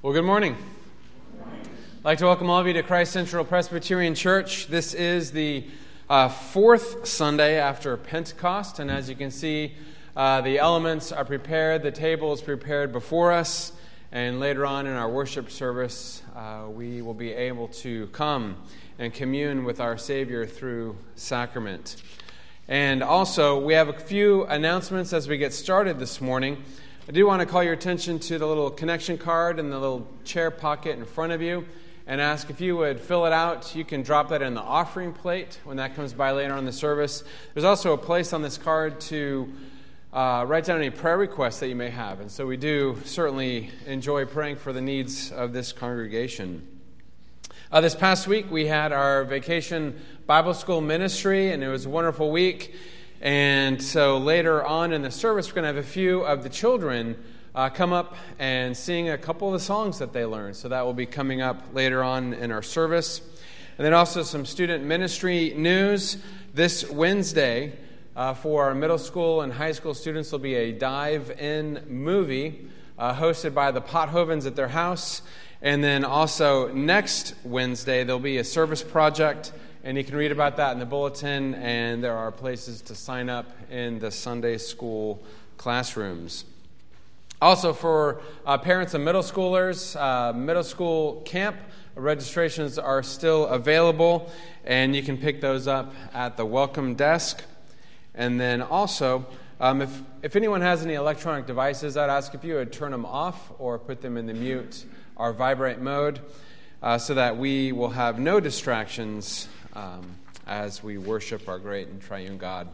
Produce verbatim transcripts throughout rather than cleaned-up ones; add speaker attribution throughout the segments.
Speaker 1: Well, good morning. Good morning. I'd like to welcome all of you to Christ Central Presbyterian Church. This is the uh, fourth Sunday after Pentecost, and as you can see, uh, the elements are prepared, the table is prepared before us, and later on in our worship service, uh, we will be able to come and commune with our Savior through sacrament. And also, we have a few announcements as we get started this morning. I do want to call your attention to the little connection card in the little chair pocket in front of you and ask if you would fill it out. You can drop that in the offering plate when that comes by later on in the service. There's also a place on this card to uh, write down any prayer requests that you may have. And so we do certainly enjoy praying for the needs of this congregation. Uh, this past week we had our Vacation Bible School ministry, and it was a wonderful week. And so later on in the service, we're going to have a few of the children uh, come up and sing a couple of the songs that they learned. So that will be coming up later on in our service. And then also some student ministry news. This Wednesday, uh, for our middle school and high school students, will be a dive-in movie uh, hosted by the Pothovens at their house. And then also next Wednesday, there'll be a service project. And you can read about that in the bulletin, and there are places to sign up in the Sunday school classrooms. Also, for uh, parents of middle schoolers, uh, middle school camp registrations are still available, and you can pick those up at the welcome desk. And then also, um, if, if anyone has any electronic devices, I'd ask if you would turn them off or put them in the mute or vibrate mode uh, so that we will have no distractions Um, as we worship our great and triune God.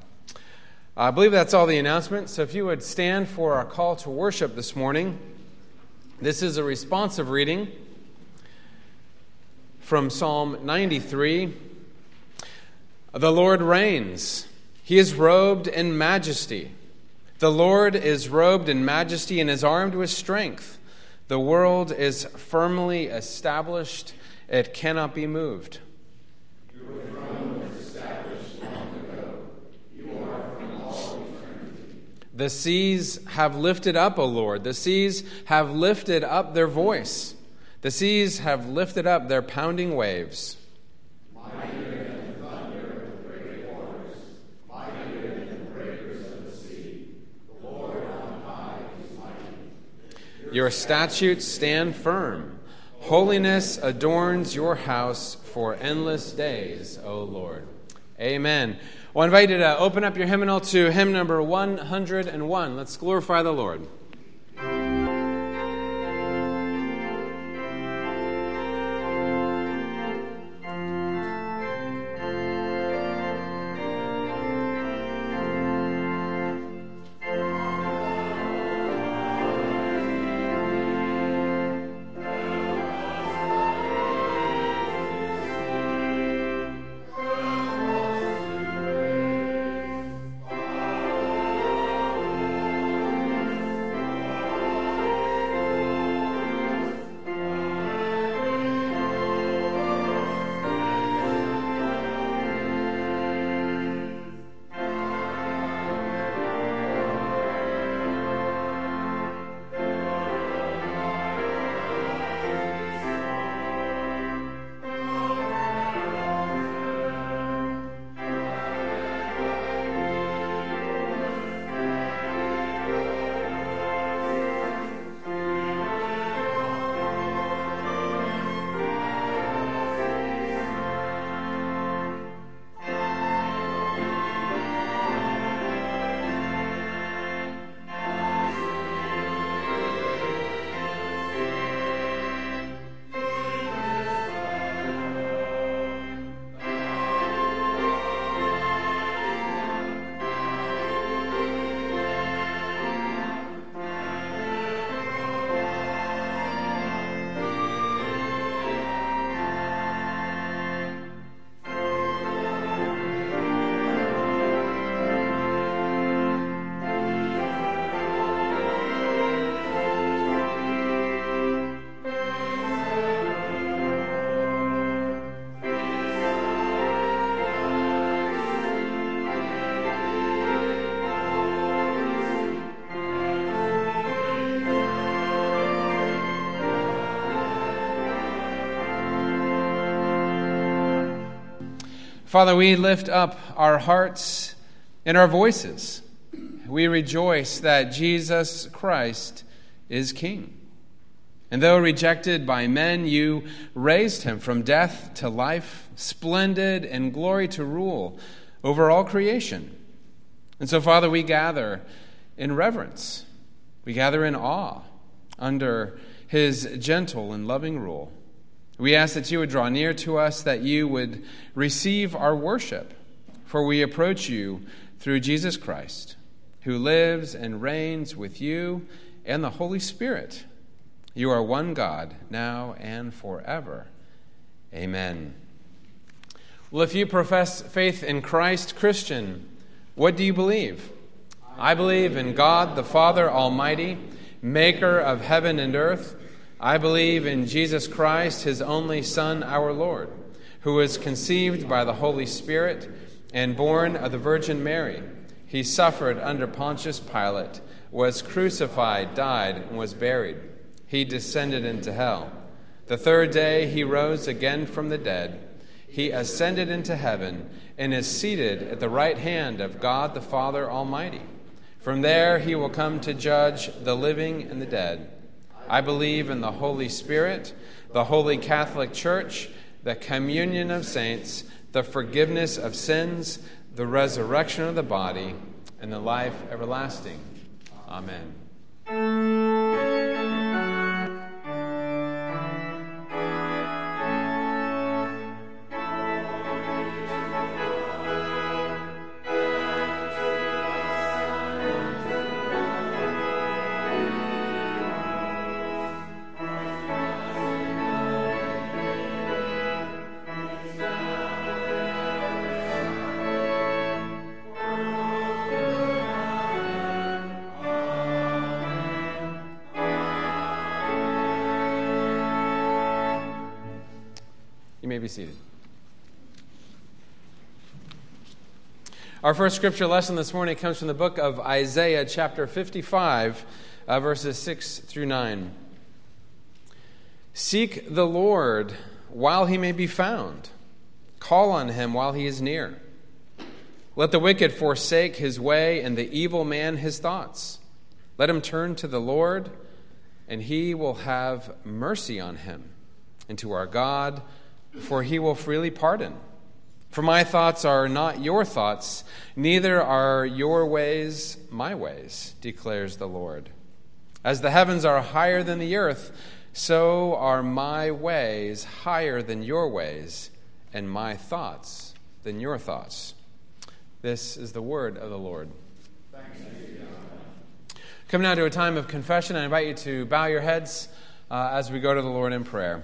Speaker 1: I believe that's all the announcements. So if you would stand for our call to worship this morning. This is a responsive reading from Psalm ninety-three. The Lord reigns. He is robed in majesty. The Lord is robed in majesty and is armed with strength. The world is firmly established. It cannot be moved.
Speaker 2: Your throne was established long ago. You are from all eternity.
Speaker 1: The seas have lifted up, O Lord. The seas have lifted up their voice. The seas have lifted up their pounding waves.
Speaker 2: Mightier than the thunder of the great waters, mightier than the breakers of the sea. The Lord on high is mighty.
Speaker 1: Your statutes stand firm. Holiness adorns your house for endless days, O Lord. Amen. Well, I invite you to open up your hymnal to hymn number one hundred one. Let's glorify the Lord.
Speaker 2: Thank
Speaker 1: Father, we lift up our hearts and our voices. We rejoice that Jesus Christ is King. And though rejected by men, you raised him from death to life, splendid in glory to rule over all creation. And so, Father, we gather in reverence. We gather in awe under his gentle and loving rule. We ask that you would draw near to us, that you would receive our worship, for we approach you through Jesus Christ, who lives and reigns with you and the Holy Spirit. You are one God, now and forever. Amen. Well, if you profess faith in Christ, Christian, what do you believe? I believe in God, the Father Almighty, maker of heaven and earth. I believe in Jesus Christ, his only Son, our Lord, who was conceived by the Holy Spirit and born of the Virgin Mary. He suffered under Pontius Pilate, was crucified, died, and was buried. He descended into hell. The third day he rose again from the dead. He ascended into heaven and is seated at the right hand of God the Father Almighty. From there he will come to judge the living and the dead. I believe in the Holy Spirit, the Holy Catholic Church, the communion of saints, the forgiveness of sins, the resurrection of the body, and the life everlasting. Amen. You may be seated. Our first scripture lesson this morning comes from the book of Isaiah, chapter fifty-five, uh, verses six through nine. Seek the Lord while he may be found. Call on him while he is near. Let the wicked forsake his way and the evil man his thoughts. Let him turn to the Lord, and he will have mercy on him, and to our God, for he will freely pardon. For my thoughts are not your thoughts, neither are your ways my ways, declares the Lord. As the heavens are higher than the earth, so are my ways higher than your ways, and my thoughts than your thoughts. This is the word of the Lord.
Speaker 2: Thanks be to God.
Speaker 1: Come now to a time of confession. I invite you to bow your heads uh, as we go to the Lord in prayer.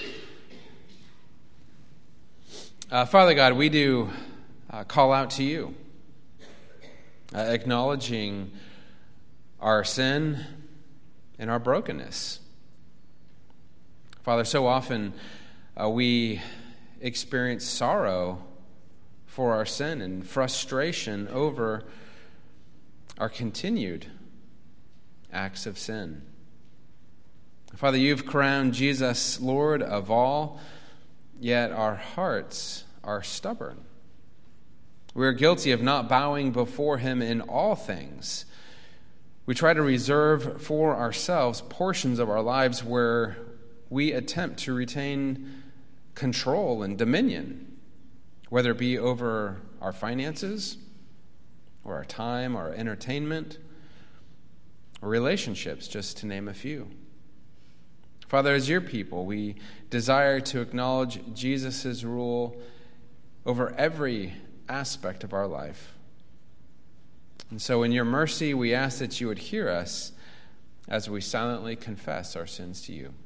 Speaker 1: Uh, Father God, we do uh, call out to you, uh, acknowledging our sin and our brokenness. Father, so often uh, we experience sorrow for our sin and frustration over our continued acts of sin. Father, you've crowned Jesus Lord of all, yet our hearts are stubborn. We are guilty of not bowing before him in all things. We try to reserve for ourselves portions of our lives where we attempt to retain control and dominion, whether it be over our finances, or our time, or our entertainment, or relationships, just to name a few. Father, as your people, we desire to acknowledge Jesus' rule over every aspect of our life. And so in your mercy, we ask that you would hear us as we silently confess our sins to you.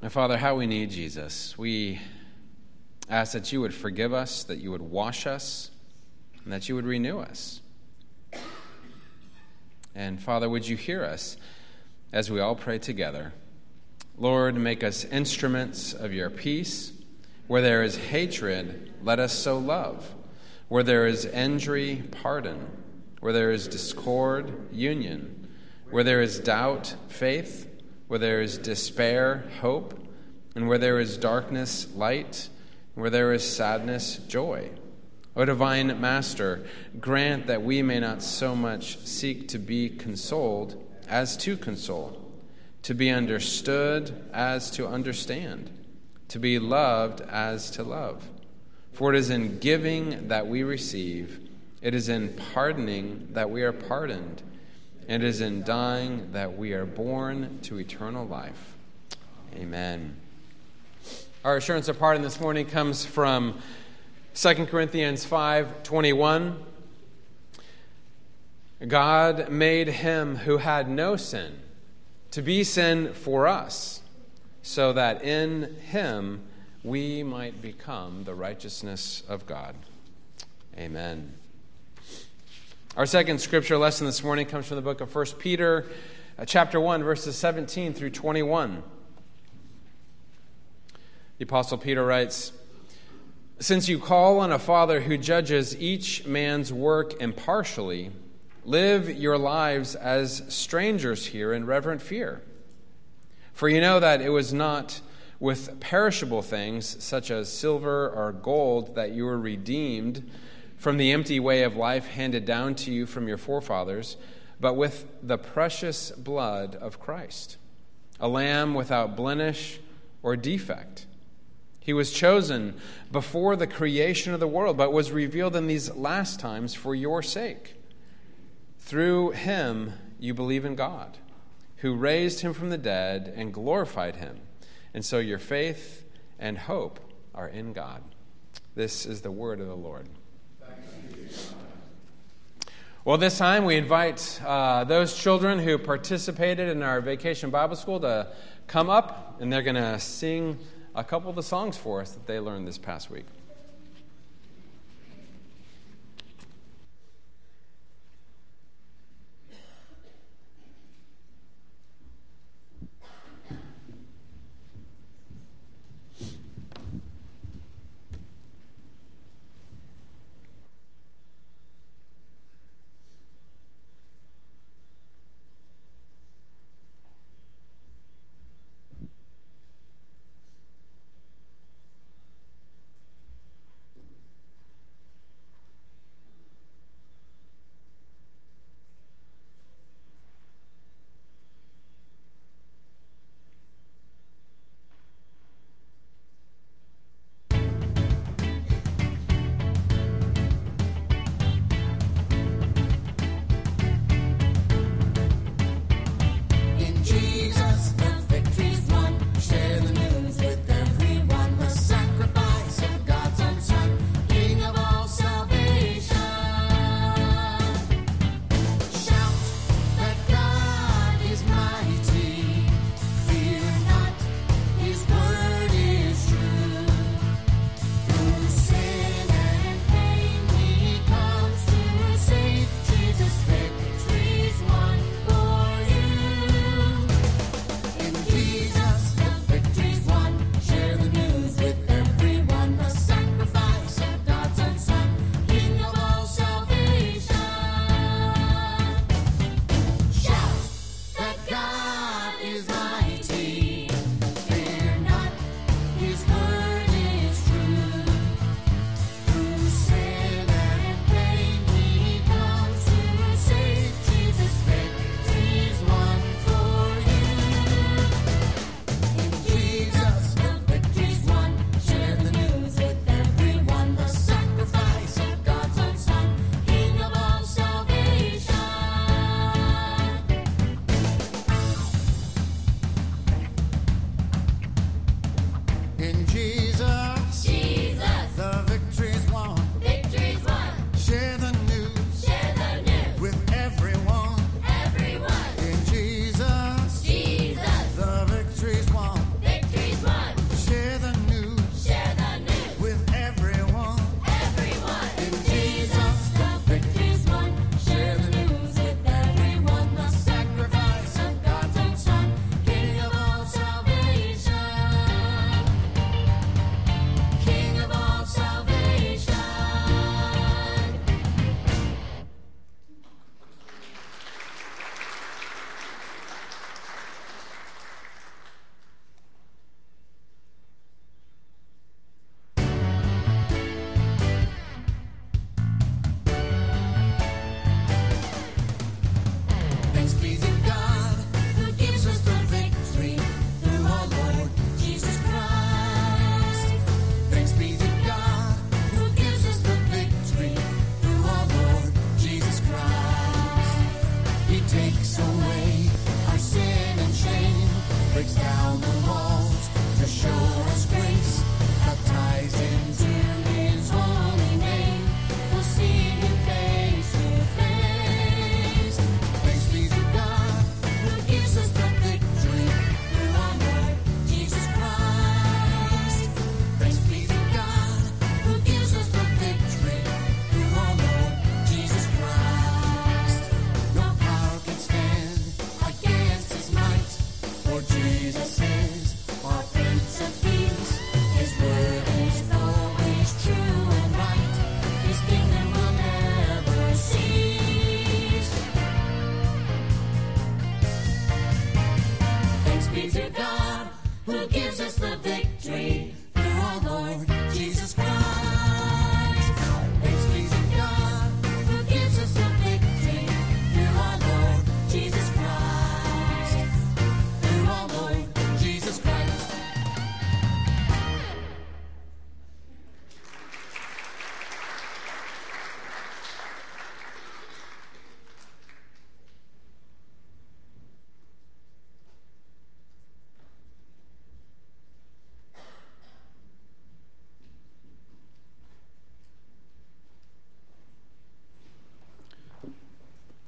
Speaker 1: And Father, how we need Jesus. We ask that you would forgive us, that you would wash us, and that you would renew us. And Father, would you hear us as we all pray together? Lord, make us instruments of your peace. Where there is hatred, let us sow love. Where there is injury, pardon. Where there is discord, union. Where there is doubt, faith. Where there is despair, hope. And where there is darkness, light. Where there is sadness, joy. O divine Master, grant that we may not so much seek to be consoled as to console, to be understood as to understand, to be loved as to love. For it is in giving that we receive, it is in pardoning that we are pardoned, and it is in dying that we are born to eternal life. Amen. Our assurance of pardon this morning comes from Second Corinthians five twenty-one. God made him who had no sin to be sin for us, so that in him we might become the righteousness of God. Amen. Our second scripture lesson this morning comes from the book of First Peter, uh, chapter one, verses seventeen through twenty-one. The Apostle Peter writes, "Since you call on a Father who judges each man's work impartially, live your lives as strangers here in reverent fear. For you know that it was not with perishable things, such as silver or gold, that you were redeemed from the empty way of life handed down to you from your forefathers, but with the precious blood of Christ, a lamb without blemish or defect. He was chosen before the creation of the world, but was revealed in these last times for your sake. Through him you believe in God, who raised him from the dead and glorified him. And so your faith and hope are in God." This is the word of the Lord. Well, this time we invite uh, those children who participated in our Vacation Bible School to come up, and they're going to sing a couple of the songs for us that they learned this past week.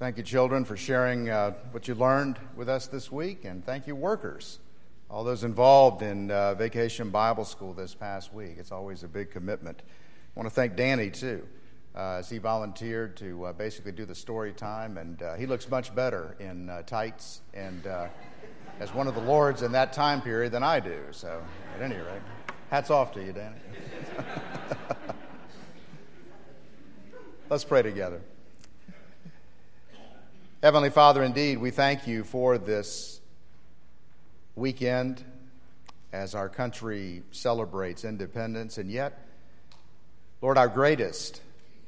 Speaker 2: Thank you, children, for sharing uh, what you learned with us this week, and thank you, workers, all those involved in uh, Vacation Bible School this past week. It's always a big commitment. I want to thank Danny, too, uh, as he volunteered to uh, basically do the story time, and uh, he looks much better in uh, tights and uh, as one of the lords in that time period than I do. So, at any rate, hats off to you, Danny. Let's pray together. Heavenly Father, indeed, we thank you for this weekend as our country celebrates independence, and yet, Lord, our greatest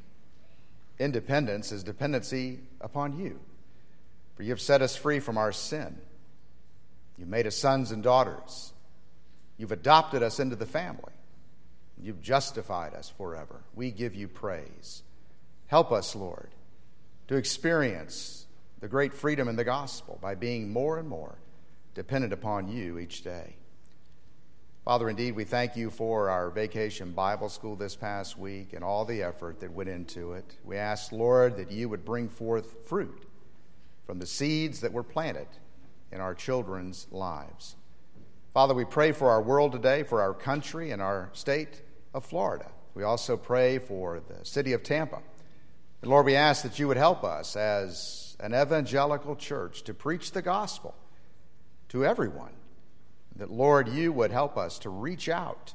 Speaker 2: independence is dependency upon you. For you have set us free from our sin. You've made us sons and daughters. You've adopted us into the family. You've justified us forever. We give you praise. Help us, Lord, to experience the great freedom in the gospel by being more and more dependent upon you each day. Father, indeed, we thank you for our Vacation Bible School this past week and all the effort that went into it. We ask, Lord, that you would bring forth fruit from the seeds that were planted in our children's lives. Father, we pray for our world today, for our country and our state of Florida. We also pray for the city of Tampa. And Lord, we ask that you would help us as an evangelical church to preach the gospel to everyone. That, Lord, you would help us to reach out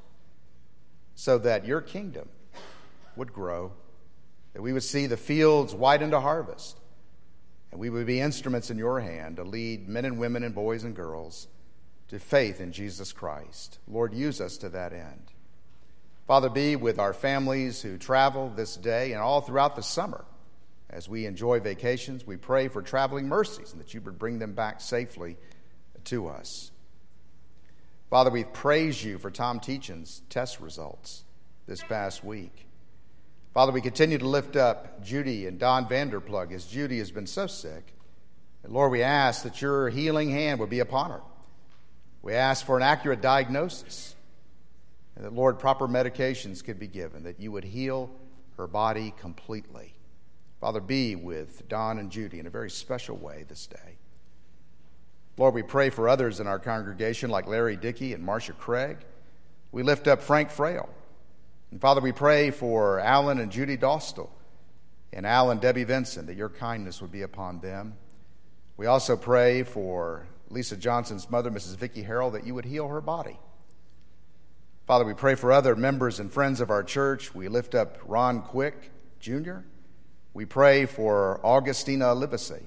Speaker 2: so that your kingdom would grow, that we would see the fields white into harvest, and we would be instruments in your hand to lead men and women and boys and girls to faith in Jesus Christ. Lord, use us to that end. Father, be with our families who travel this day and all throughout the summer. As we enjoy vacations, we pray for traveling mercies and that you would bring them back safely to us. Father, we praise you for Tom Teachin's test results this past week. Father, we continue to lift up Judy and Don Vanderplug as Judy has been so sick. And Lord, we ask that your healing hand would be upon her. We ask for an accurate diagnosis and that, Lord, proper medications could be given, that you would heal her body completely. Father, be with Don and Judy in a very special way this day. Lord, we pray for others in our congregation like Larry Dickey and Marcia Craig. We lift up Frank Frail. And Father, we pray for Alan and Judy Dostal and Al and Debbie Vincent, that your kindness would be upon them. We also pray for Lisa Johnson's mother, Missus Vicki Harrell, that you would heal her body. Father, we pray for other members and friends of our church. We lift up Ron Quick, Junior We pray for Augustina Livesey.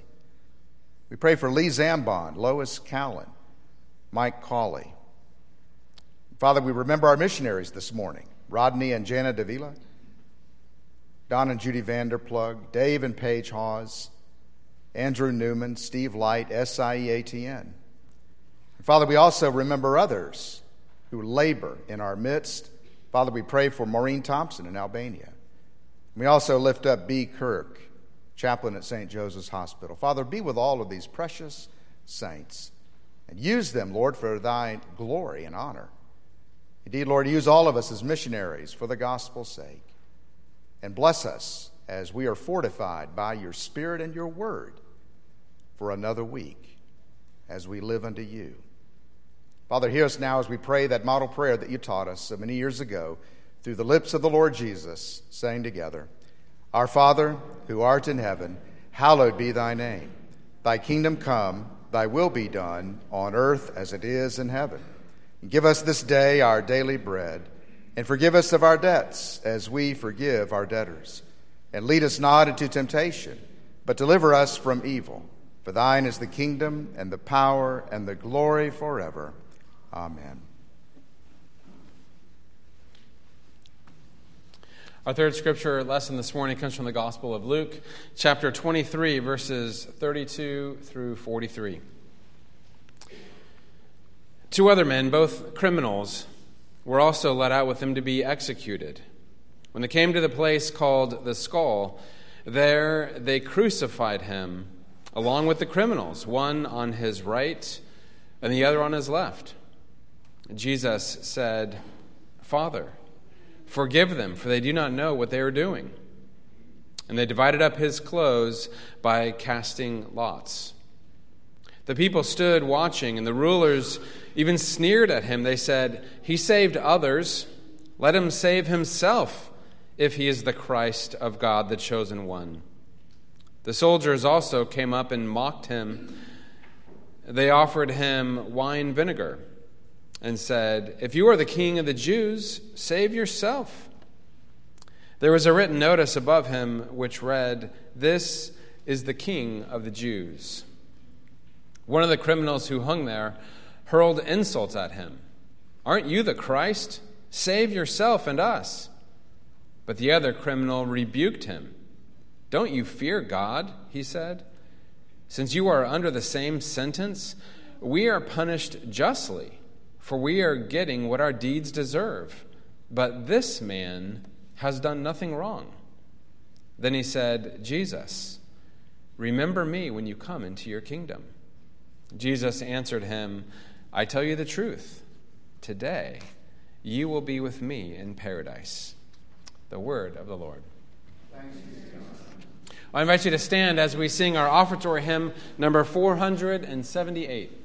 Speaker 2: We pray for Lee Zambon, Lois Callan, Mike Cawley. Father, we remember our missionaries this morning, Rodney and Jana Davila, Don and Judy Vanderplug, Dave and Paige Hawes, Andrew Newman, Steve Light, S I E A T N. And Father, we also remember others who labor in our midst. Father, we pray for Maureen Thompson in Albania. We also lift up B. Kirk, chaplain at Saint Joseph's Hospital. Father, be with all of these precious saints and use them, Lord, for thy glory and honor. Indeed, Lord, use all of us as missionaries for the gospel's sake. And bless us as we are fortified by your Spirit and your word for another week as we live unto you. Father, hear us now as we pray that model prayer that you taught us so many years ago through the lips of the Lord Jesus, saying together, Our Father, who art in heaven, hallowed be thy name. Thy kingdom come, thy will be done, on earth as it is in heaven. And give us this day our daily bread, and forgive us of our debts as we forgive our debtors. And lead us not into temptation, but deliver us from evil. For thine is the kingdom, and the power, and the glory forever. Amen.
Speaker 1: Our third scripture lesson this morning comes from the Gospel of Luke, chapter twenty-three, verses thirty-two through forty-three. Two other men, both criminals, were also led out with him to be executed. When they came to the place called the Skull, there they crucified him along with the criminals, one on his right and the other on his left. Jesus said, Father, forgive them, for they do not know what they are doing. And they divided up his clothes by casting lots. The people stood watching, and the rulers even sneered at him. They said, "He saved others. Let him save himself, if he is the Christ of God, the chosen one." The soldiers also came up and mocked him. They offered him wine vinegar and said, "If you are the king of the Jews, save yourself." There was a written notice above him which read, "This is the King of the Jews." One of the criminals who hung there hurled insults at him. "Aren't you the Christ? Save yourself and us." But the other criminal rebuked him. "Don't you fear God?" he said. "Since you are under the same sentence, we are punished justly, for we are getting what our deeds deserve. But this man has done nothing wrong." Then he said, "Jesus, remember me when you come into your kingdom." Jesus answered him, "I tell you the truth. Today you will be with me in paradise." The word of the Lord. Thanks be to God. I invite you to stand as we sing our offertory hymn, number four hundred seventy-eight.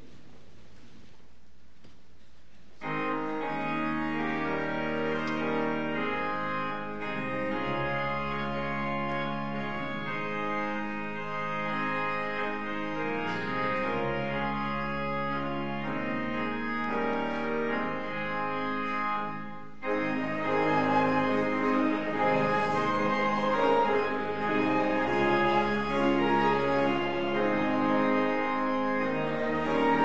Speaker 3: Thank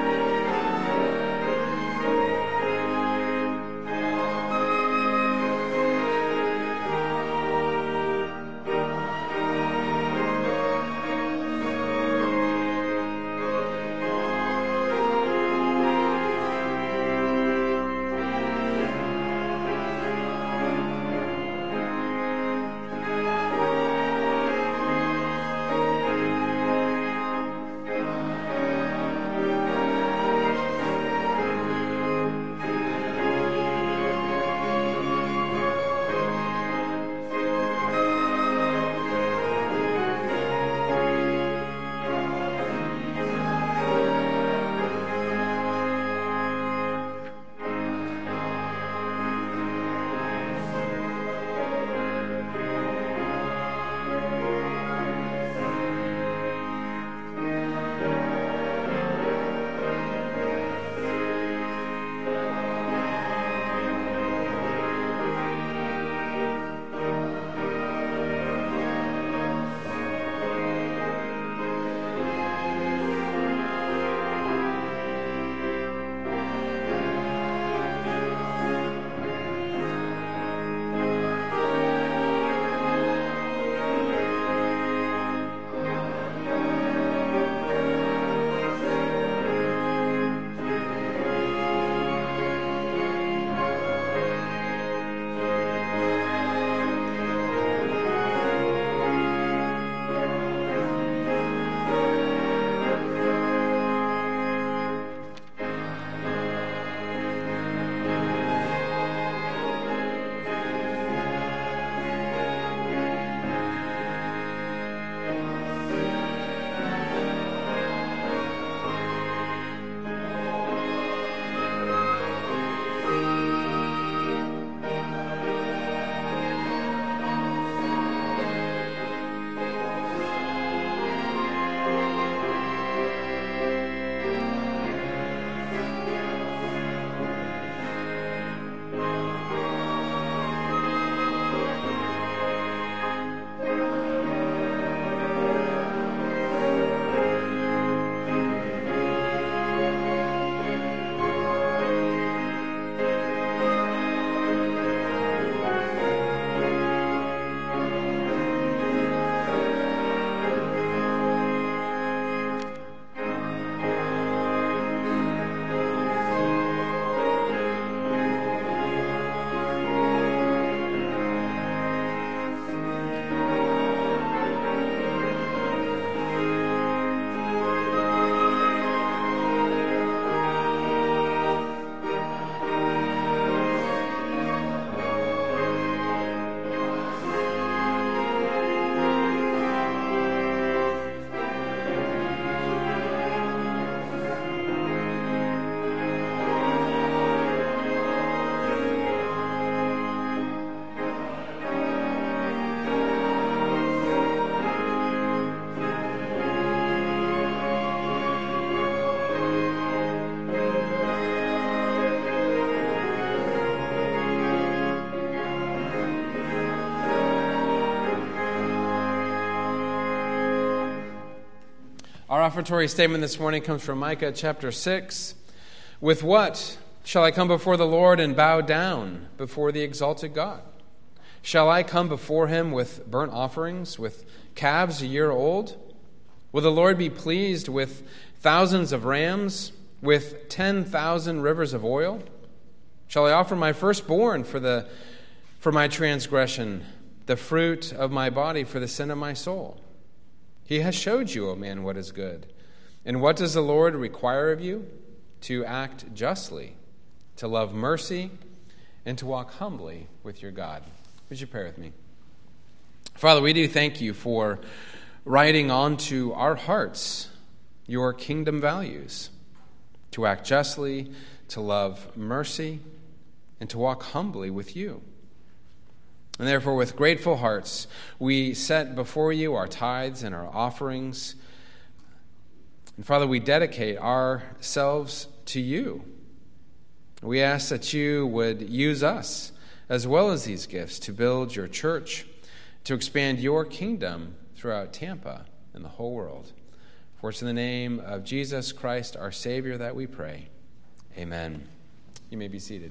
Speaker 1: Our offertory statement this morning comes from Micah chapter six. With what shall I come before the Lord and bow down before the exalted God? Shall I come before him with burnt offerings, with calves a year old? Will the Lord be pleased with thousands of rams, with ten thousand rivers of oil? Shall I offer my firstborn for the for my transgression, the fruit of my body for the sin of my soul? He has showed you, O man, what is good. And what does the Lord require of you? To act justly, to love mercy, and to walk humbly with your God. Would you pray with me? Father, we do thank you for writing onto our hearts your kingdom values, to act justly, to love mercy, and to walk humbly with you. And therefore, with grateful hearts, we set before you our tithes and our offerings. And Father, we dedicate ourselves to you. We ask that you would use us, as well as these gifts, to build your church, to expand your kingdom throughout Tampa and the whole world. For it's in the name of Jesus Christ, our Savior, that we pray. Amen. You may be seated.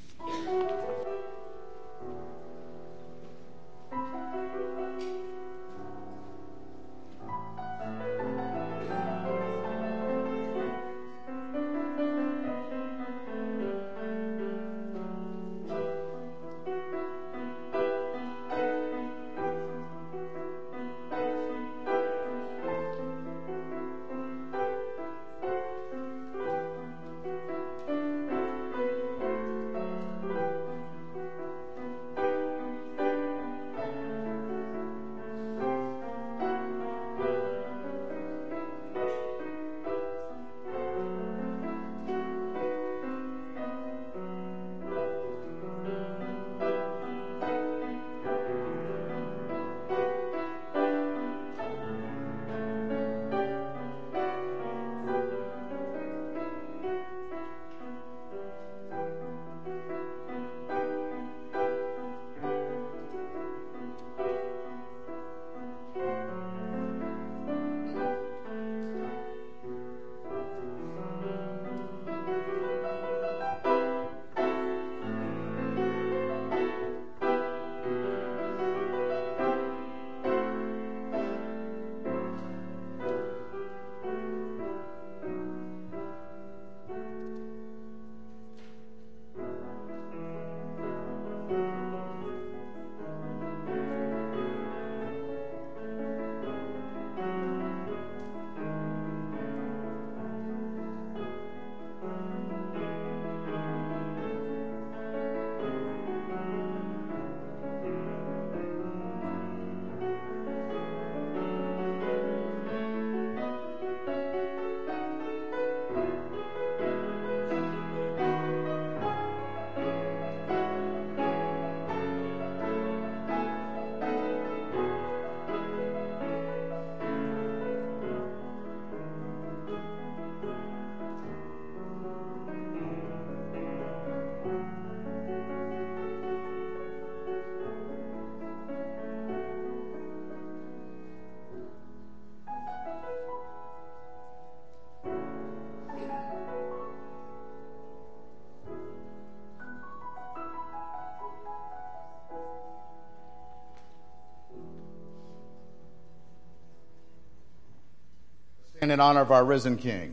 Speaker 2: And in honor of our risen King.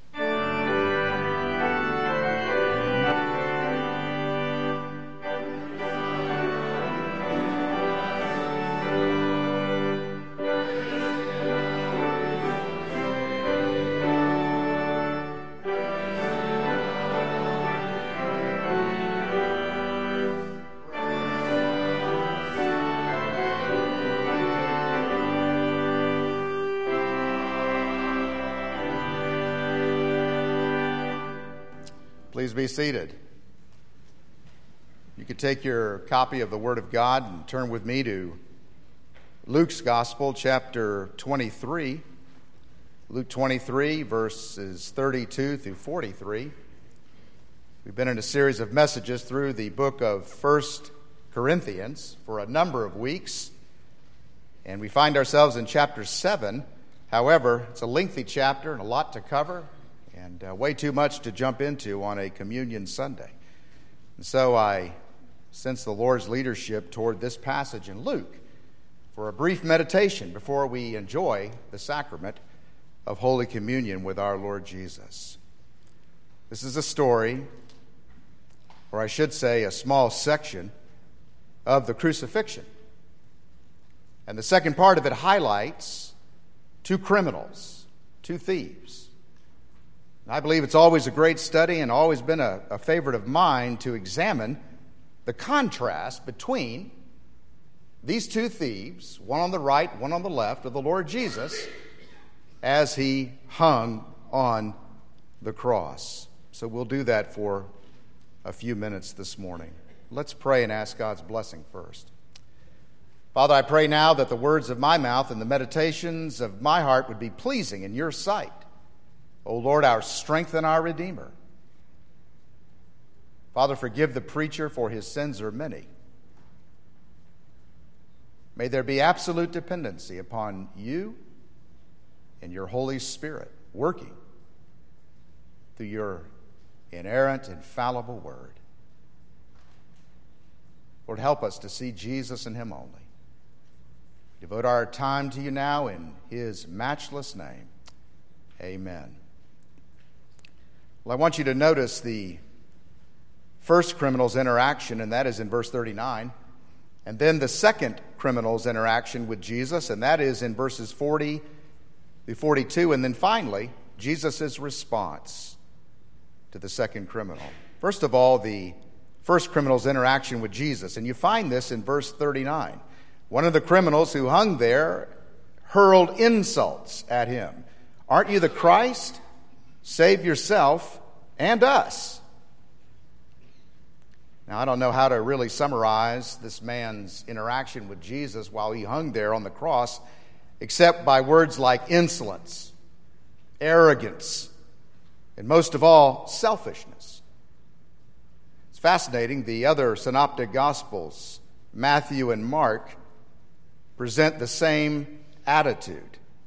Speaker 2: Please be seated. You could take your copy of the Word of God and turn with me to Luke's Gospel, chapter twenty-three. Luke twenty-three, verses thirty-two through forty-three. We've been in a series of messages through the book of First Corinthians for a number of weeks, and we find ourselves in chapter seven However, it's a lengthy chapter and a lot to cover, and uh, way too much to jump into on a Communion Sunday. And so I sense the Lord's leadership toward this passage in Luke for a brief meditation before we enjoy the sacrament of Holy Communion with our Lord Jesus. This is a story, or I should say a small section, of the crucifixion. And the second part of it highlights two criminals, two thieves. I believe it's always a great study and always been a, a favorite of mine to examine the contrast between these two thieves, one on the right, one on the left, of the Lord Jesus as he hung on the cross. So we'll do that for a few minutes this morning. Let's pray and ask God's blessing first. Father, I pray now that the words of my mouth and the meditations of my heart would be pleasing in your sight. O Lord, our strength and our Redeemer. Father, forgive the preacher, for his sins are many. May there be absolute dependency upon you and your Holy Spirit working through your inerrant, infallible word. Lord, help us to see Jesus and him only. Devote our time to you now in his matchless name. Amen. Well, I want you to notice the first criminal's interaction, and that is in verse thirty-nine. And then the second criminal's interaction with Jesus, and that is in verses forty through forty-two. And then finally, Jesus' response to the second criminal. First of all, the first criminal's interaction with Jesus. And you find this in verse thirty-nine. One of the criminals who hung there hurled insults at him. Aren't you the Christ? Save yourself and us. Now, I don't know how to really summarize this man's interaction with Jesus while he hung there on the cross, except by words like insolence, arrogance, and most of all, selfishness. It's fascinating. The other synoptic gospels, Matthew and Mark, present the same attitude.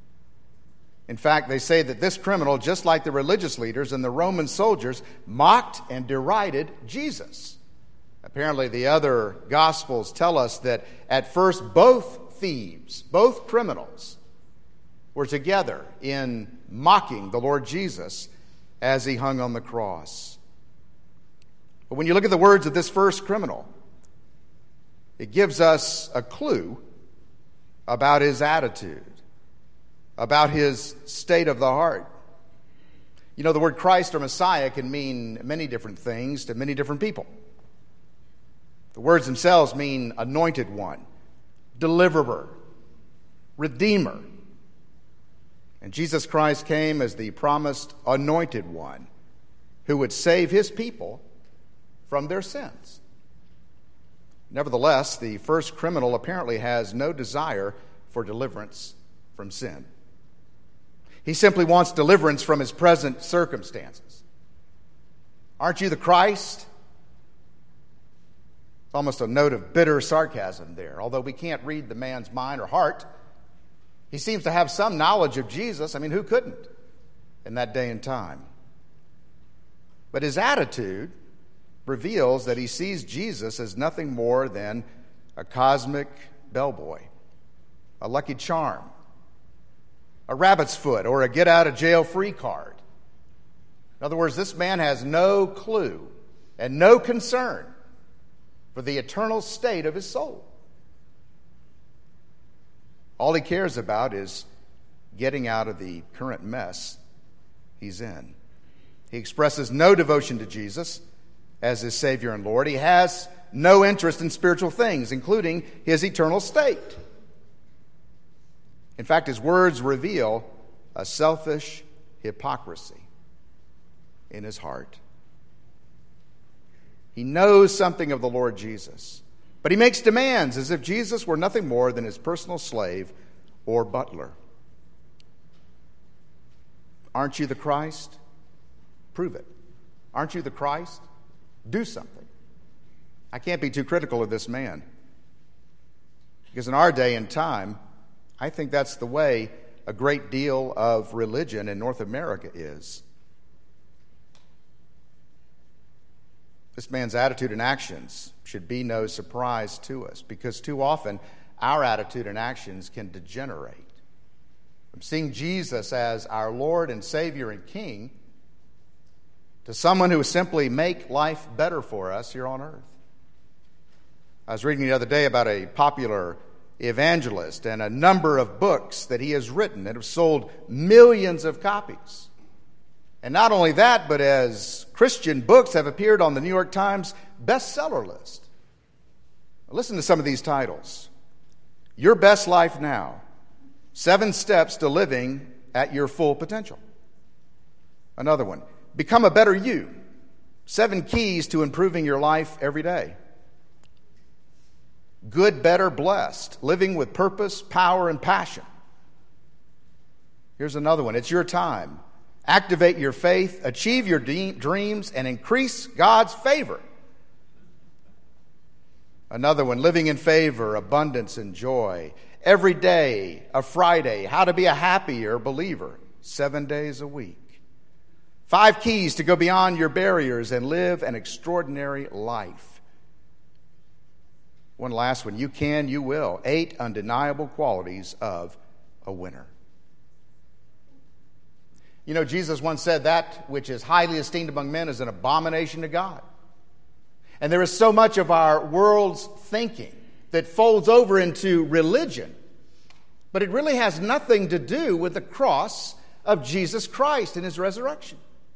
Speaker 2: In fact, they say that this criminal, just like the religious leaders and the Roman soldiers, mocked and derided Jesus. Apparently, the other Gospels tell us that at first both thieves, both criminals, were together in mocking the Lord Jesus as he hung on the cross. But when you look at the words of this first criminal, it gives us a clue about his attitude, about his state of the heart. You know, the word Christ or Messiah can mean many different things to many different people. The words themselves mean anointed one, deliverer, redeemer. And Jesus Christ came as the promised anointed one who would save his people from their sins. Nevertheless, the first criminal apparently has no desire for deliverance from sin. He simply wants deliverance from his present circumstances. Aren't you the Christ? It's almost a note of bitter sarcasm there. Although we can't read the man's mind or heart, he seems to have some knowledge of Jesus. I mean, who couldn't in that day and time? But his attitude reveals that he sees Jesus as nothing more than a cosmic bellboy, a lucky charm, a rabbit's foot, or a get-out-of-jail-free card. In other words, this man has no clue and no concern for the eternal state of his soul. All he cares about is getting out of the current mess he's in. He expresses no devotion to Jesus as his Savior and Lord. He has no interest in spiritual things, including his eternal state. In fact, his words reveal a selfish hypocrisy in his heart. He knows something of the Lord Jesus, but he makes demands as if Jesus were nothing more than his personal slave or butler. Aren't you the Christ? Prove it. Aren't you the Christ? Do something. I can't be too critical of this man, because in our day and time, I think that's the way a great deal of religion in North America is. This man's attitude and actions should be no surprise to us, because too often our attitude and actions can degenerate from seeing Jesus as our Lord and Savior and King to someone who would simply make life better for us here on earth. I was reading the other day about a popular evangelist and a number of books that he has written that have sold millions of copies. And not only that, but as Christian books have appeared on the New York Times bestseller list. Listen to some of these titles. Your Best Life Now. Seven Steps to Living at Your Full Potential. Another one. Become a Better You. Seven Keys to Improving Your Life Every Day. Good, Better, Blessed. Living with Purpose, Power, and Passion. Here's another one. It's your time. Activate your faith, achieve your de- dreams, and increase God's favor. Another one, Living in Favor, Abundance, and Joy. Every day, a Friday, How to Be a Happier Believer, seven days a week. Five Keys to Go Beyond Your Barriers and Live an Extraordinary Life. One last one, You Can, You Will. Eight Undeniable Qualities of a Winner. You know, Jesus once said that which is highly esteemed among men is an abomination to God. And there is so much of our world's thinking that folds over into religion, but it really has nothing to do with the cross of Jesus Christ and his resurrection.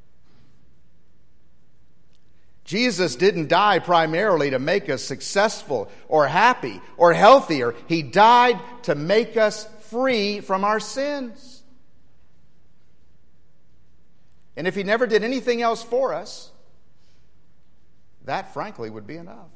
Speaker 2: Jesus didn't die primarily to make us successful or happy or healthier. He died to make us free from our sins. And if he never did anything else for us, that frankly would be enough.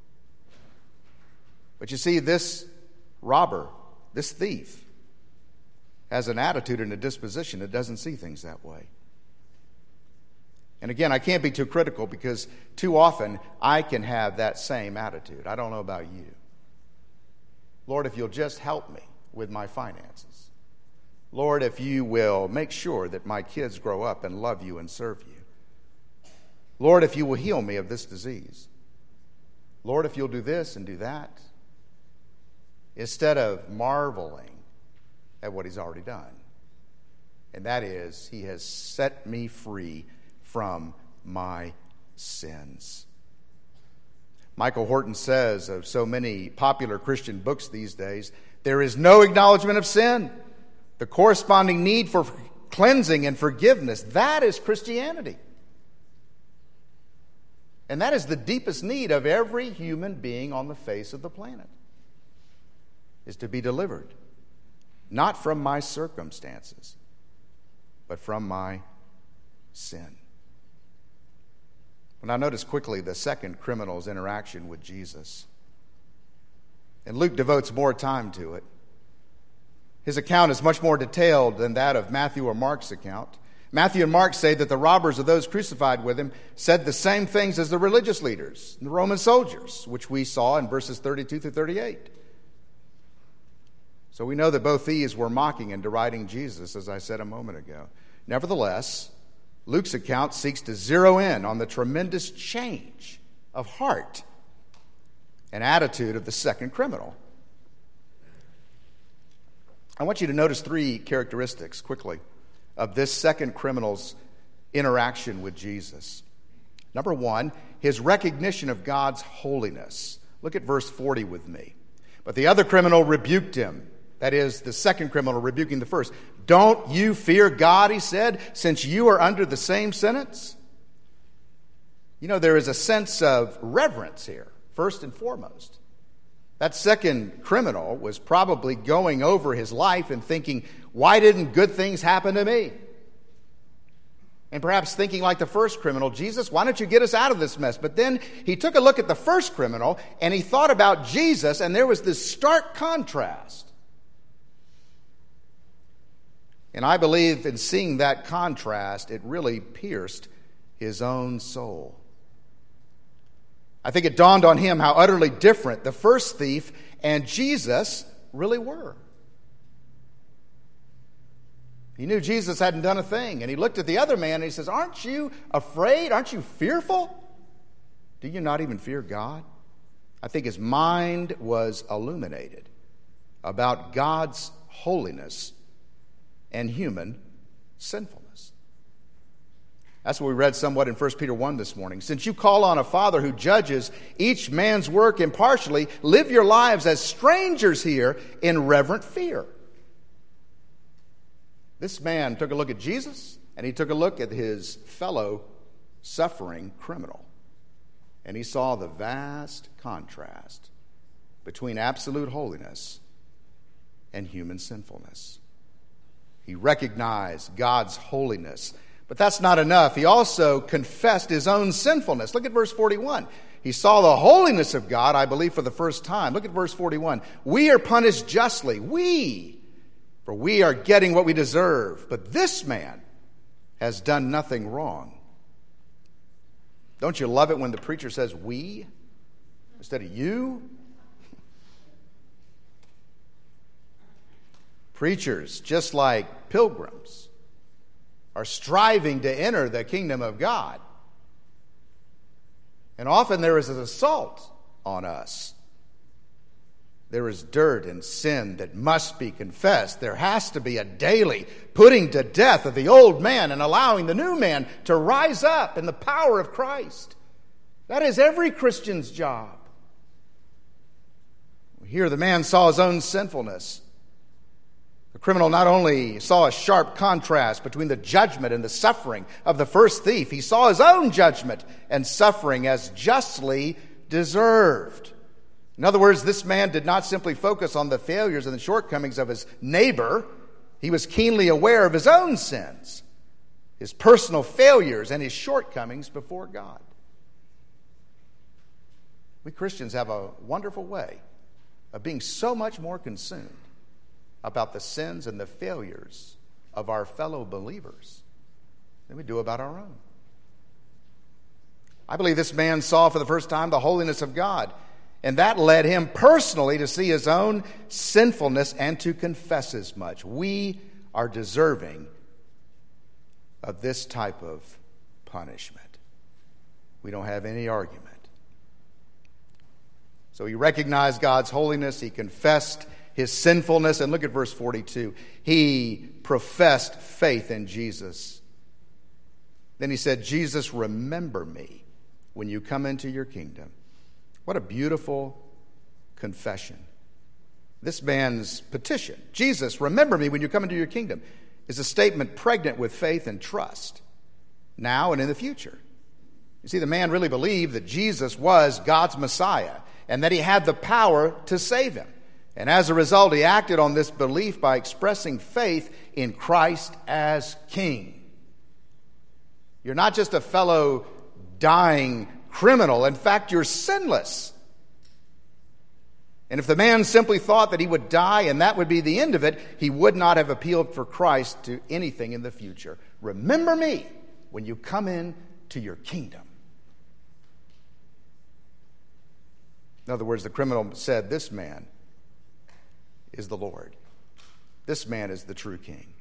Speaker 2: But you see, this robber, this thief, has an attitude and a disposition that doesn't see things that way. And again, I can't be too critical, because too often I can have that same attitude. I don't know about you. Lord, if you'll just help me with my finances. Lord, if you will make sure that my kids grow up and love you and serve you. Lord, if you will heal me of this disease. Lord, if you'll do this and do that. Instead of marveling at what he's already done. And that is, he has set me free from my sins. Michael Horton says of so many popular Christian books these days, there is no acknowledgement of sin. The corresponding need for cleansing and forgiveness, that is Christianity. And that is the deepest need of every human being on the face of the planet, is to be delivered, not from my circumstances, but from my sin. And I notice quickly the second criminal's interaction with Jesus. And Luke devotes more time to it. His account is much more detailed than that of Matthew or Mark's account. Matthew and Mark say that the robbers of those crucified with him said the same things as the religious leaders, the Roman soldiers, which we saw in verses thirty-two through thirty-eight. So we know that both thieves were mocking and deriding Jesus, as I said a moment ago. Nevertheless, Luke's account seeks to zero in on the tremendous change of heart and attitude of the second criminal. I want you to notice three characteristics quickly of this second criminal's interaction with Jesus. Number one, his recognition of God's holiness. Look at verse forty with me. But the other criminal rebuked him. That is, the second criminal rebuking the first. Don't you fear God, he said, since you are under the same sentence? You know, there is a sense of reverence here, first and foremost. That second criminal was probably going over his life and thinking, why didn't good things happen to me? And perhaps thinking like the first criminal, Jesus, why don't you get us out of this mess? But then he took a look at the first criminal and he thought about Jesus, and there was this stark contrast. And I believe in seeing that contrast, it really pierced his own soul. I think it dawned on him how utterly different the first thief and Jesus really were. He knew Jesus hadn't done a thing. And he looked at the other man and he says, aren't you afraid? Aren't you fearful? Do you not even fear God? I think his mind was illuminated about God's holiness and human sinfulness. That's what we read somewhat in First Peter one this morning. Since you call on a Father who judges each man's work impartially, live your lives as strangers here in reverent fear. This man took a look at Jesus, and he took a look at his fellow suffering criminal. And he saw the vast contrast between absolute holiness and human sinfulness. He recognized God's holiness. But that's not enough. He also confessed his own sinfulness. Look at verse forty-one. He saw the holiness of God, I believe, for the first time. Look at verse forty-one. We are punished justly. We, for we are getting what we deserve. But this man has done nothing wrong. Don't you love it when the preacher says we instead of you? Preachers, just like pilgrims, are striving to enter the kingdom of God. And often there is an assault on us. There is dirt and sin that must be confessed. There has to be a daily putting to death of the old man and allowing the new man to rise up in the power of Christ. That is every Christian's job. Here the man saw his own sinfulness. The criminal not only saw a sharp contrast between the judgment and the suffering of the first thief, he saw his own judgment and suffering as justly deserved. In other words, this man did not simply focus on the failures and the shortcomings of his neighbor. He was keenly aware of his own sins, his personal failures, and his shortcomings before God. We Christians have a wonderful way of being so much more consumed about the sins and the failures of our fellow believers than we do about our own. I believe this man saw for the first time the holiness of God, and that led him personally to see his own sinfulness and to confess as much. We are deserving of this type of punishment. We don't have any argument. So he recognized God's holiness. He confessed his sinfulness. And look at verse forty-two. He professed faith in Jesus. Then he said, Jesus, remember me when you come into your kingdom. What a beautiful confession. This man's petition, Jesus, remember me when you come into your kingdom, is a statement pregnant with faith and trust, now and in the future. You see, the man really believed that Jesus was God's Messiah and that he had the power to save him. And as a result, he acted on this belief by expressing faith in Christ as King. You're not just a fellow dying criminal. In fact, you're sinless. And if the man simply thought that he would die and that would be the end of it, he would not have appealed for Christ to anything in the future. Remember me when you come in to your kingdom. In other words, the criminal said, this man is the Lord. This man is the true King.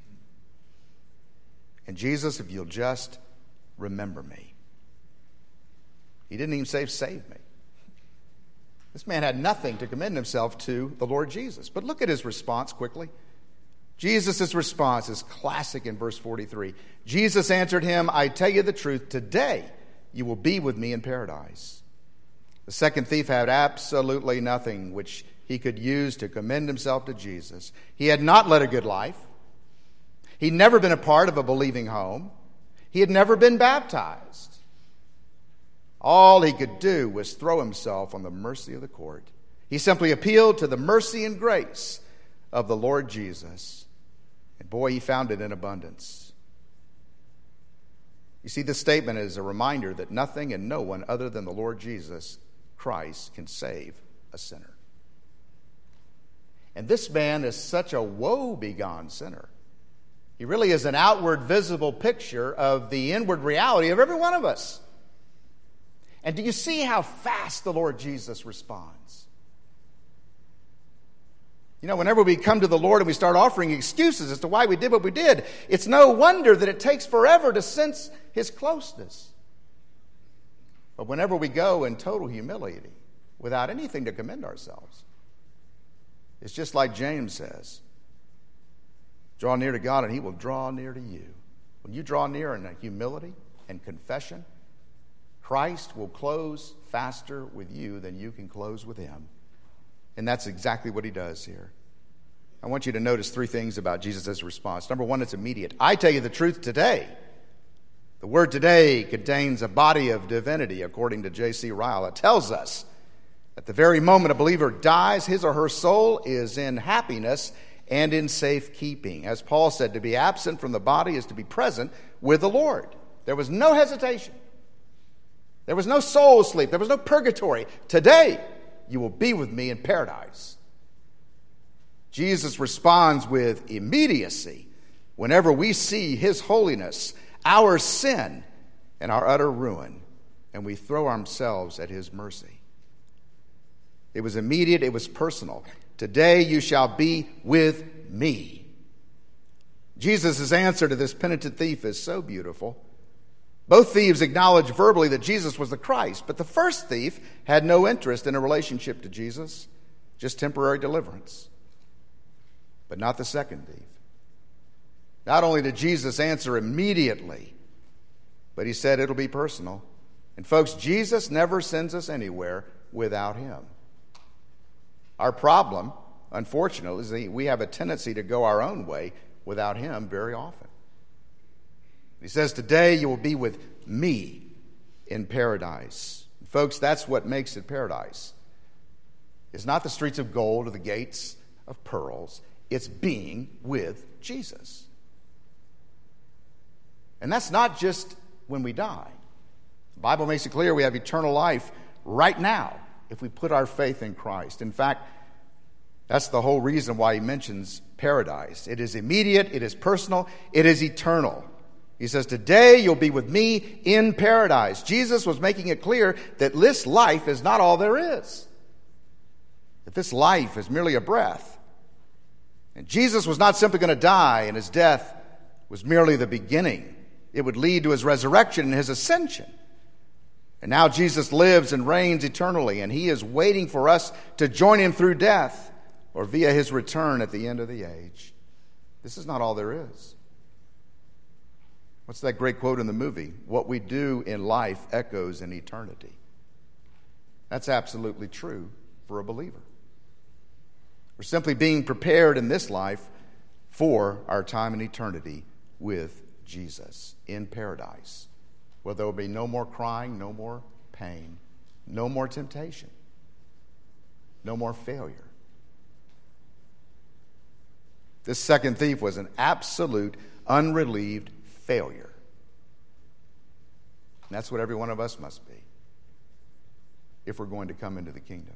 Speaker 2: And Jesus, if you'll just remember me. He didn't even say, save me. This man had nothing to commend himself to the Lord Jesus. But look at his response quickly. Jesus' response is classic in verse forty-three. Jesus answered him, I tell you the truth, today you will be with me in paradise. The second thief had absolutely nothing which he could use to commend himself to Jesus. He had not led a good life. He'd never been a part of a believing home. He had never been baptized. All he could do was throw himself on the mercy of the court. He simply appealed to the mercy and grace of the Lord Jesus. And boy, he found it in abundance. You see, this statement is a reminder that nothing and no one other than the Lord Jesus Christ can save a sinner. And this man is such a woe-begone sinner. He really is an outward visible picture of the inward reality of every one of us. And do you see how fast the Lord Jesus responds? You know, whenever we come to the Lord and we start offering excuses as to why we did what we did, it's no wonder that it takes forever to sense his closeness. But whenever we go in total humility, without anything to commend ourselves, it's just like James says, draw near to God and he will draw near to you. When you draw near in humility and confession, Christ will close faster with you than you can close with him. And that's exactly what he does here. I want you to notice three things about Jesus' response. Number one, it's immediate. I tell you the truth today. The word today contains a body of divinity, according to J C Ryle. It tells us at the very moment a believer dies, his or her soul is in happiness and in safekeeping. As Paul said, to be absent from the body is to be present with the Lord. There was no hesitation. There was no soul sleep. There was no purgatory. Today, you will be with me in paradise. Jesus responds with immediacy whenever we see his holiness, our sin, and our utter ruin, and we throw ourselves at his mercy. It was immediate, it was personal. Today you shall be with me. Jesus' answer to this penitent thief is so beautiful. Both thieves acknowledged verbally that Jesus was the Christ, but the first thief had no interest in a relationship to Jesus, just temporary deliverance. But not the second thief. Not only did Jesus answer immediately, but he said it'll be personal. And folks, Jesus never sends us anywhere without him. Our problem, unfortunately, is that we have a tendency to go our own way without him very often. He says, today you will be with me in paradise. And folks, that's what makes it paradise. It's not the streets of gold or the gates of pearls. It's being with Jesus. And that's not just when we die. The Bible makes it clear we have eternal life right now if we put our faith in Christ. In fact, that's the whole reason why he mentions paradise. It is immediate, it is personal, it is eternal. He says, today you'll be with me in paradise. Jesus was making it clear that this life is not all there is. That this life is merely a breath. And Jesus was not simply going to die, and his death was merely the beginning. It would lead to his resurrection and his ascension. And now Jesus lives and reigns eternally, and he is waiting for us to join him through death or via his return at the end of the age. This is not all there is. What's that great quote in the movie? What we do in life echoes in eternity. That's absolutely true for a believer. We're simply being prepared in this life for our time in eternity with Jesus in paradise, where there will be no more crying, no more pain, no more temptation, no more failure. This second thief was an absolute, unrelieved failure. And that's what every one of us must be if we're going to come into the kingdom.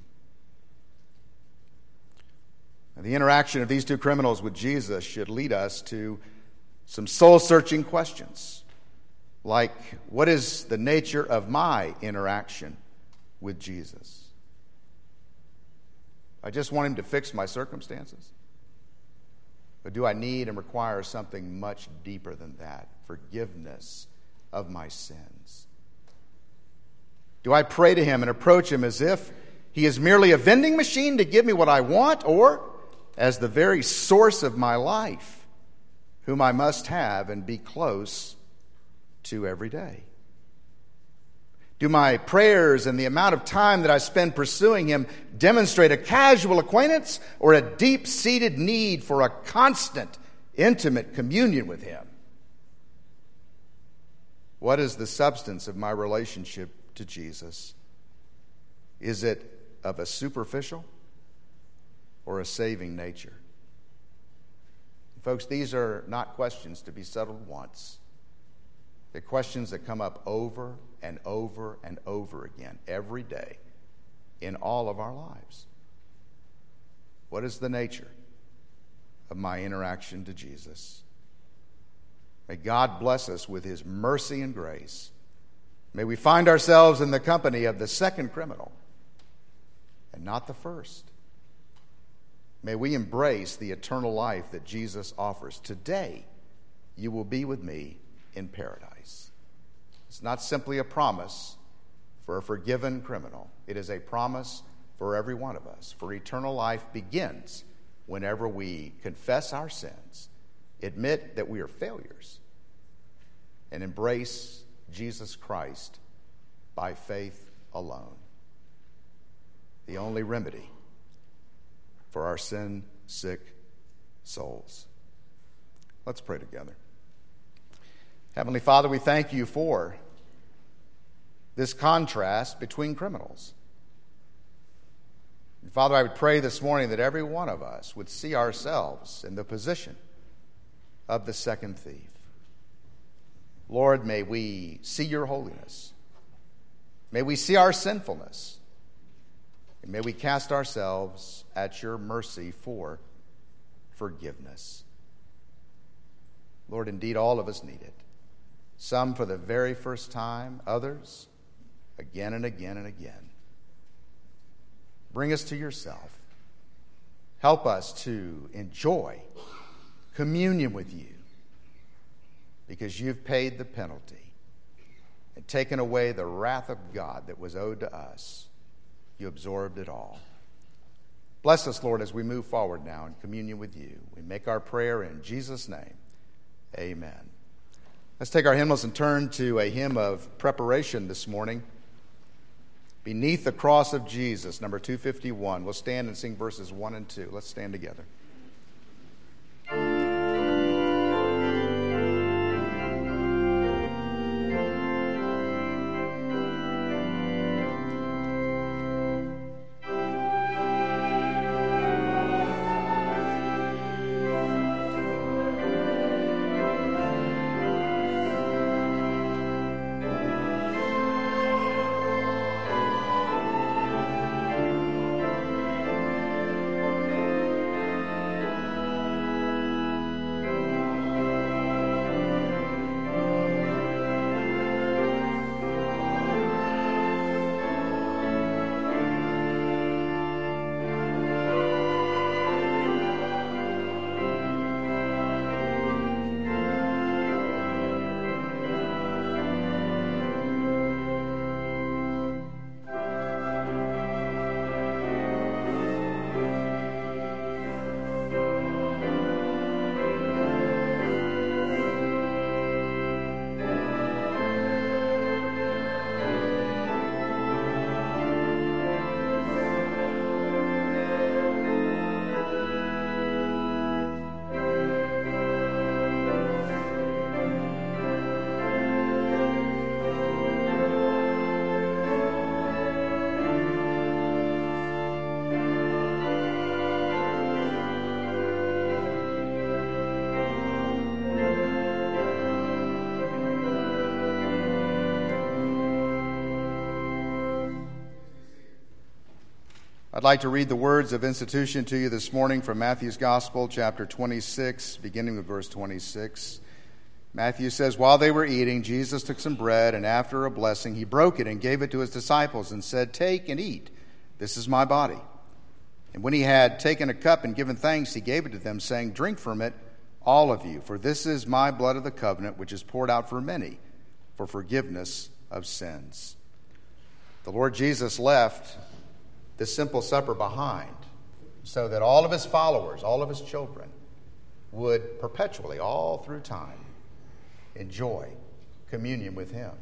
Speaker 2: Now, the interaction of these two criminals with Jesus should lead us to some soul-searching questions, like, what is the nature of my interaction with Jesus? I just want him to fix my circumstances? Or do I need and require something much deeper than that? Forgiveness of my sins. Do I pray to him and approach him as if he is merely a vending machine to give me what I want, or as the very source of my life, whom I must have and be close to every day? Do my prayers and the amount of time that I spend pursuing him demonstrate a casual acquaintance or a deep-seated need for a constant, intimate communion with him? What is the substance of my relationship to Jesus? Is it of a superficial or a saving nature? Folks, these are not questions to be settled once. They're questions that come up over and over and over again every day in all of our lives. What is the nature of my interaction to Jesus? May God bless us with his mercy and grace. May we find ourselves in the company of the second criminal and not the first. May we embrace the eternal life that Jesus offers. Today, you will be with me in paradise. It's not simply a promise for a forgiven criminal. It is a promise for every one of us. For eternal life begins whenever we confess our sins, admit that we are failures, and embrace Jesus Christ by faith alone. The only remedy for our sin-sick souls. Let's pray together. Heavenly Father, we thank you for this contrast between criminals. And Father, I would pray this morning that every one of us would see ourselves in the position of the second thief. Lord, may we see your holiness. May we see our sinfulness. And may we cast ourselves at your mercy for forgiveness. Lord, indeed, all of us need it. Some for the very first time, others again and again and again. Bring us to yourself. Help us to enjoy communion with you, because you've paid the penalty and taken away the wrath of God that was owed to us. You absorbed it all. Bless us, Lord, as we move forward now in communion with you. We make our prayer in Jesus' name. Amen. Let's take our hymnals and turn to a hymn of preparation this morning. Beneath the Cross of Jesus, number two fifty-one. We'll stand and sing verses one and two. Let's stand together. I'd like to read the words of institution to you this morning from Matthew's Gospel, chapter twenty-six, beginning with verse twenty-six. Matthew says, "While they were eating, Jesus took some bread, and after a blessing, he broke it and gave it to his disciples and said, 'Take and eat. This is my body.' And when he had taken a cup and given thanks, he gave it to them, saying, 'Drink from it, all of you, for this is my blood of the covenant, which is poured out for many for forgiveness of sins.'" The Lord Jesus left this simple supper behind so that all of his followers, all of his children, would perpetually, all through time, enjoy communion with him.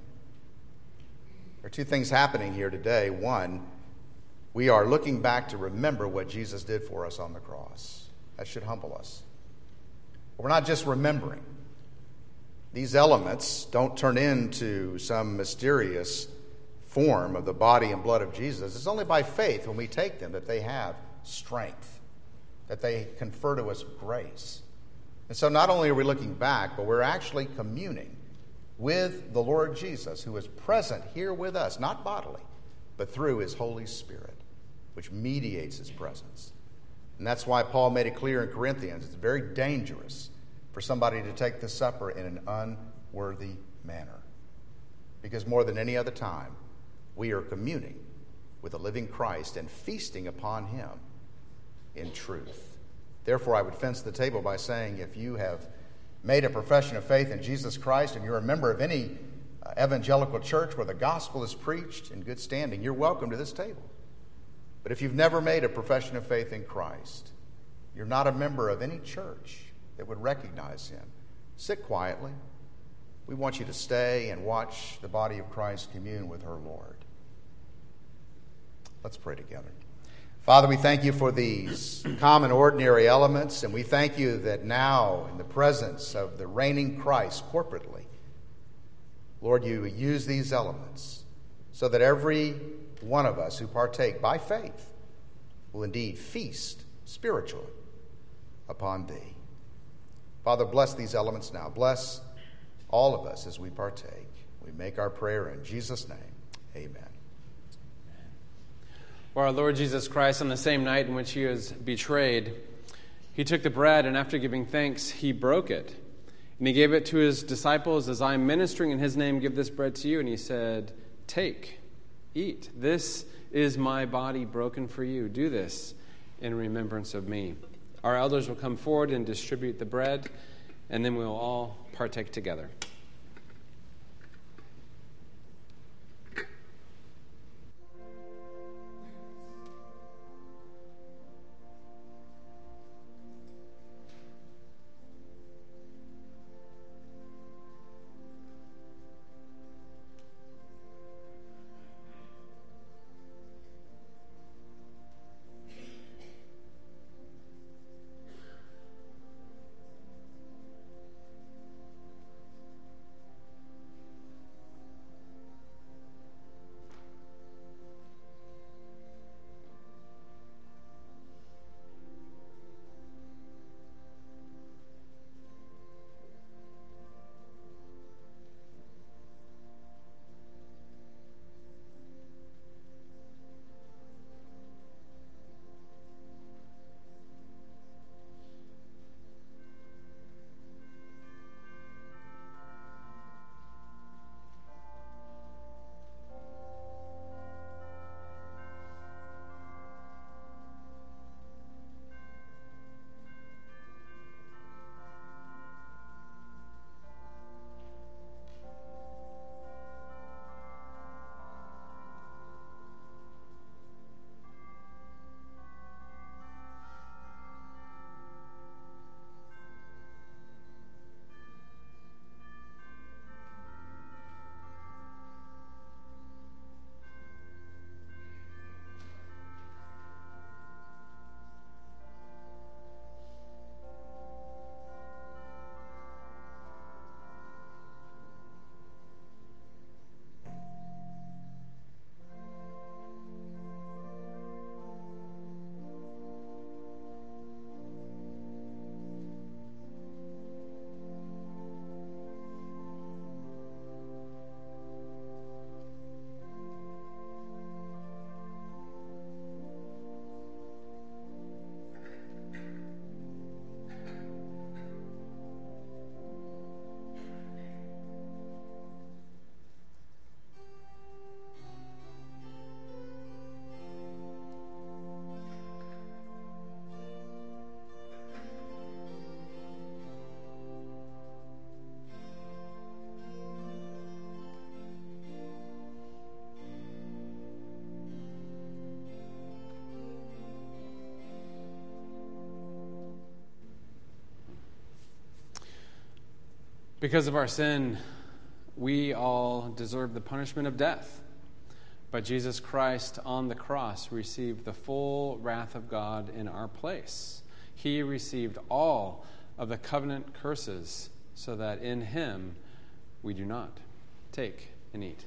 Speaker 2: There are two things happening here today. One, we are looking back to remember what Jesus did for us on the cross. That should humble us. But we're not just remembering. These elements don't turn into some mysterious form of the body and blood of Jesus. It's only by faith when we take them that they have strength, that they confer to us grace. And so not only are we looking back, but we're actually communing with the Lord Jesus, who is present here with us, not bodily, but through his Holy Spirit, which mediates his presence. And that's why Paul made it clear in Corinthians, it's very dangerous for somebody to take the supper in an unworthy manner. Because more than any other time, we are communing with the living Christ and feasting upon him in truth. Therefore, I would fence the table by saying, if you have made a profession of faith in Jesus Christ and you're a member of any uh, evangelical church where the gospel is preached in good standing, you're welcome to this table. But if you've never made a profession of faith in Christ, you're not a member of any church that would recognize him, sit quietly. We want you to stay and watch the body of Christ commune with her Lord. Let's pray together. Father, we thank you for these common, ordinary elements, and we thank you that now, in the presence of the reigning Christ corporately, Lord, you use these elements so that every one of us who partake by faith will indeed feast spiritually upon thee. Father, bless these elements now. Bless all of us as we partake. We make our prayer in Jesus' name. Amen.
Speaker 1: For our Lord Jesus Christ, on the same night in which he was betrayed, he took the bread, and after giving thanks, he broke it. And he gave it to his disciples, as I am ministering in his name, give this bread to you. And he said, take, eat. This is my body broken for you. Do this in remembrance of me. Our elders will come forward and distribute the bread, and then we will all partake together. Because of our sin, we all deserve the punishment of death. But Jesus Christ on the cross received the full wrath of God in our place. He received all of the covenant curses so that in him we do not. Take and eat.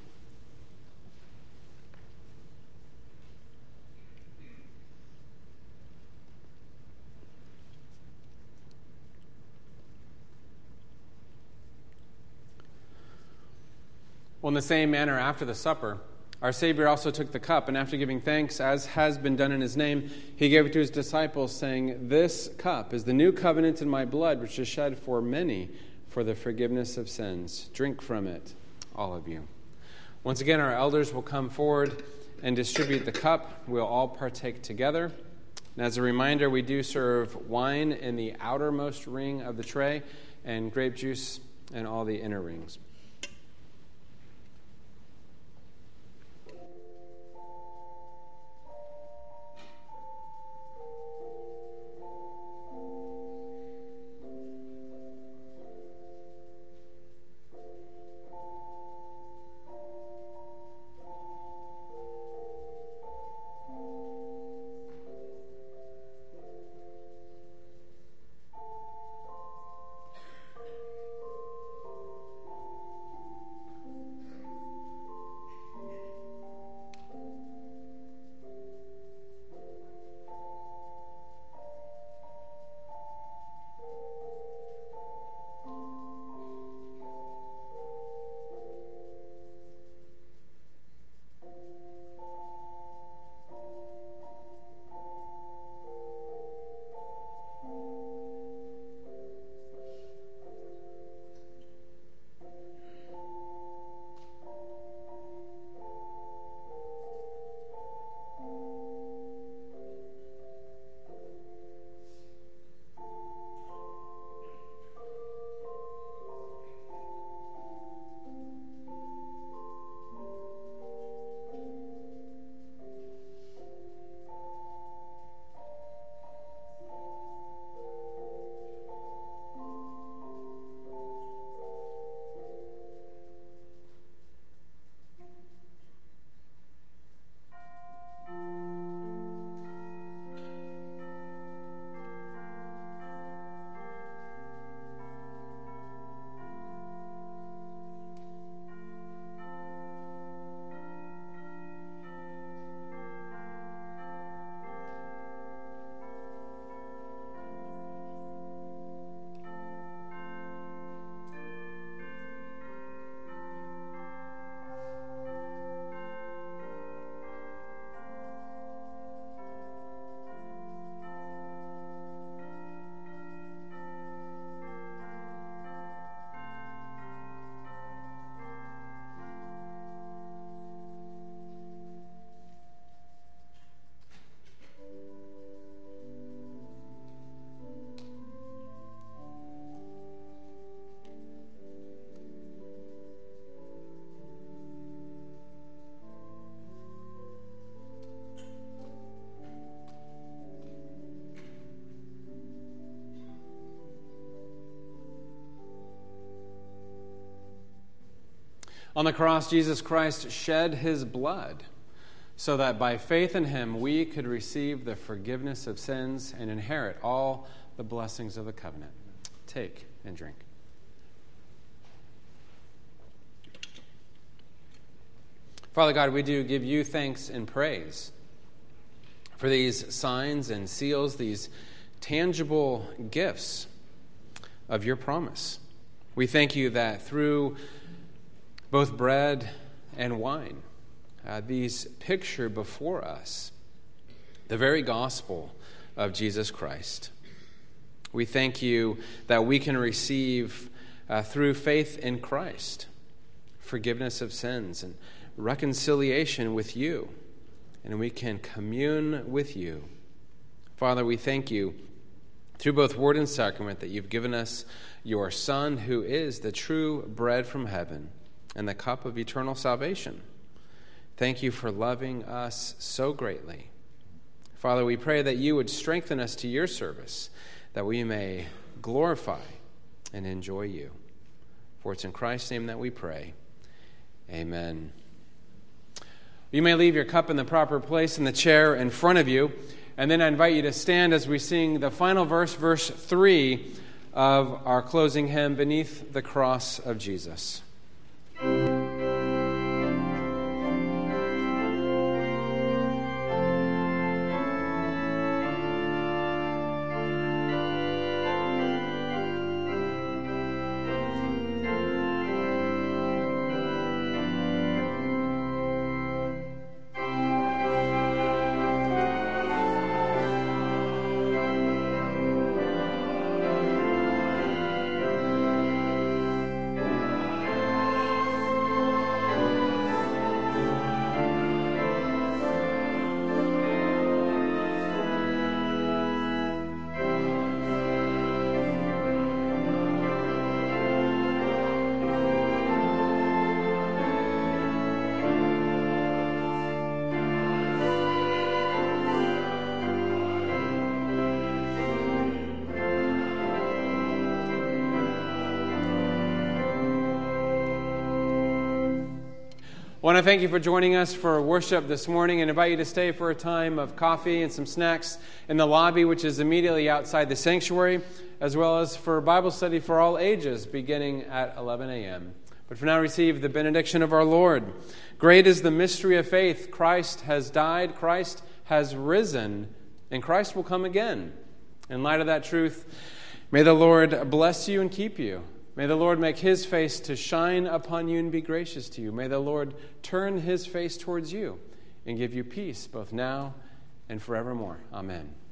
Speaker 1: Well, in the same manner, after the supper, our Savior also took the cup, and after giving thanks, as has been done in his name, he gave it to his disciples, saying, this cup is the new covenant in my blood, which is shed for many for the forgiveness of sins. Drink from it, all of you. Once again, our elders will come forward and distribute the cup. We'll all partake together. And as a reminder, we do serve wine in the outermost ring of the tray and grape juice in all the inner rings. On the cross, Jesus Christ shed his blood so that by faith in him we could receive the forgiveness of sins and inherit all the blessings of the covenant. Take and drink. Father God, we do give you thanks and praise for these signs and seals, these tangible gifts of your promise. We thank you that through both bread and wine, uh, these picture before us the very gospel of Jesus Christ. We thank you that we can receive uh, through faith in Christ forgiveness of sins and reconciliation with you, and we can commune with you. Father, we thank you through both word and sacrament that you've given us your Son, who is the true bread from heaven and the cup of eternal salvation. Thank you for loving us so greatly. Father, we pray that you would strengthen us to your service, that we may glorify and enjoy you. For it's in Christ's name that we pray. Amen. You may leave your cup in the proper place in the chair in front of you, and then I invite you to stand as we sing the final verse, verse three of our closing hymn, Beneath the Cross of Jesus. I want to thank you for joining us for worship this morning and invite you to stay for a time of coffee and some snacks in the lobby, which is immediately outside the sanctuary, as well as for Bible study for all ages beginning at eleven a.m. But for now, receive the benediction of our Lord. Great is the mystery of faith. Christ has died, Christ has risen, and Christ will come again. In light of that truth, may the Lord bless you and keep you. May the Lord make his face to shine upon you and be gracious to you. May the Lord turn his face towards you and give you peace both now and forevermore. Amen.